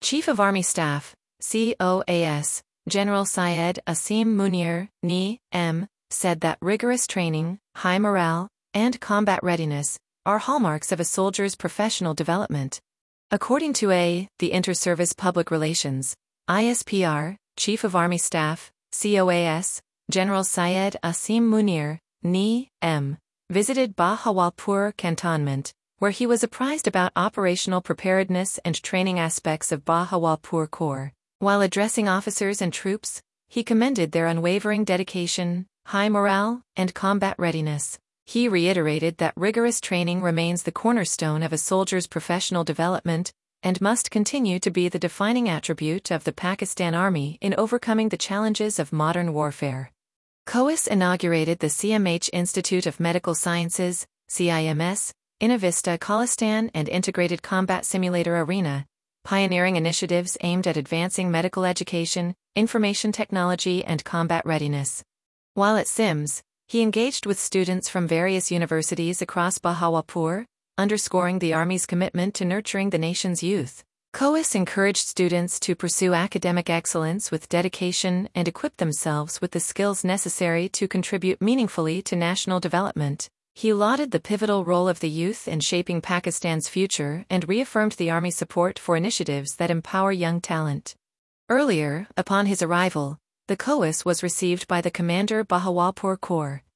Chief of Army Staff, COAS, General Syed Asim Munir, NE.M., said that rigorous training, high morale, and combat readiness are hallmarks of a soldier's professional development. According to the Inter-Service Public Relations, ISPR, Chief of Army Staff, COAS, General Syed Asim Munir, NE.M., visited Bahawalpur Cantonment, where he was apprised about operational preparedness and training aspects of Bahawalpur Corps. While addressing officers and troops, he commended their unwavering dedication, high morale, and combat readiness. He reiterated that rigorous training remains the cornerstone of a soldier's professional development and must continue to be the defining attribute of the Pakistan Army in overcoming the challenges of modern warfare. COAS inaugurated the CMH Institute of Medical Sciences, CIMS, Innovista Khalistan and Integrated Combat Simulator Arena, pioneering initiatives aimed at advancing medical education, information technology and combat readiness. While at SIMS, he engaged with students from various universities across Bahawalpur, underscoring the Army's commitment to nurturing the nation's youth. COAS encouraged students to pursue academic excellence with dedication and equip themselves with the skills necessary to contribute meaningfully to national development. He lauded the pivotal role of the youth in shaping Pakistan's future and reaffirmed the Army's support for initiatives that empower young talent. Earlier, upon his arrival, the COAS was received by the Commander Bahawalpur Corps.